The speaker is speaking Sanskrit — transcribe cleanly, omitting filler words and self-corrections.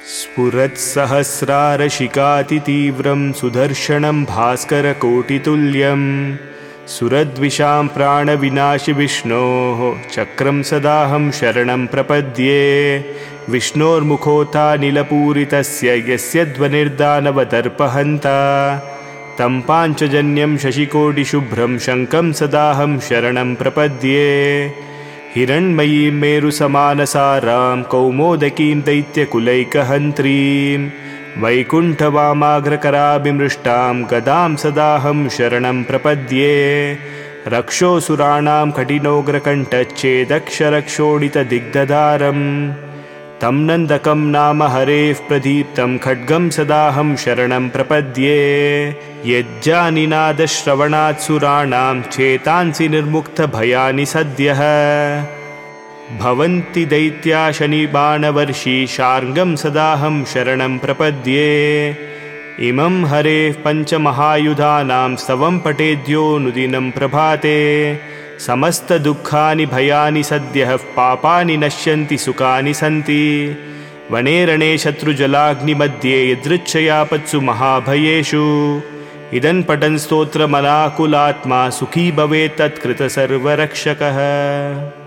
स्फुरत्सहस्रारशिकातितीव्रं सुदर्शनं भास्करकोटितुल्यं सुरद्विषां प्राणविनाशिविष्णोः चक्रं सदाहं शरणं प्रपद्ये। विष्णोर्मुखोऽथानिलपूरितस्य यस्य ध्वनिर्दानवदर्पहन्ता तं पाञ्चजन्यं शशिकोटिशुभ्रं शङ्खं सदाहं शरणं प्रपद्ये। हिरण्मयीं मेरुसमानसारां कौमोदकीं दैत्यकुलैकहन्त्रीं वैकुण्ठवामाग्रकराभिमृष्टां गदां सदाहं शरणं प्रपद्ये। रक्षोऽसुराणां कठिनोग्रकण्ठच्छेदक्षरक्षोणितदिग्धधारं तं नन्दकं नाम हरेः प्रदीप्तं खड्गं सदाहं शरणं प्रपद्ये। यज्जानिनादश्रवणात् सुराणां चेतांसि निर्मुक्तभयानि सद्यः भवन्ति दैत्या शनिबाणवर्षी शार्ङ्गं सदाहं शरणं प्रपद्ये। इमं हरेः पञ्चमहायुधानां स्तवं पठेद्योऽनुदिनं प्रभाते समस्तदुःखानि भयानि सद्यः पापानि नश्यन्ति सुखानि सन्ति। वने रणे शत्रुजलाग्निमध्ये यदृच्छयापत्सु महाभयेषु इदं पठन् स्तोत्रमनाकुलात्मा सुखी भवेत् तत्कृतसर्वरक्षकः।